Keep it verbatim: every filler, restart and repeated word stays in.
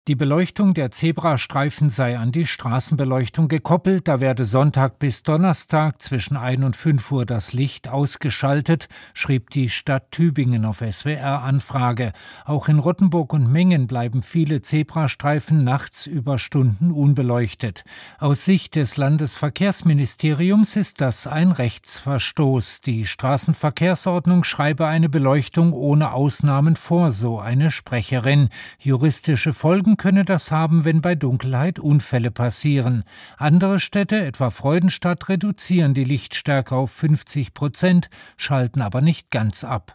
Die Beleuchtung der Zebrastreifen sei an die Straßenbeleuchtung gekoppelt, da werde Sonntag bis Donnerstag zwischen ein und fünf Uhr das Licht ausgeschaltet, schrieb die Stadt Tübingen auf S W R-Anfrage. Auch in Rottenburg und Mengen bleiben viele Zebrastreifen nachts über Stunden unbeleuchtet. Aus Sicht des Landesverkehrsministeriums ist das ein Rechtsverstoß. Die Straßenverkehrsordnung schreibe eine Beleuchtung ohne Ausnahmen vor, so eine Sprecherin. Juristische Folgen könne das haben, wenn bei Dunkelheit Unfälle passieren. Andere Städte, etwa Freudenstadt, reduzieren die Lichtstärke auf fünfzig Prozent, schalten aber nicht ganz ab.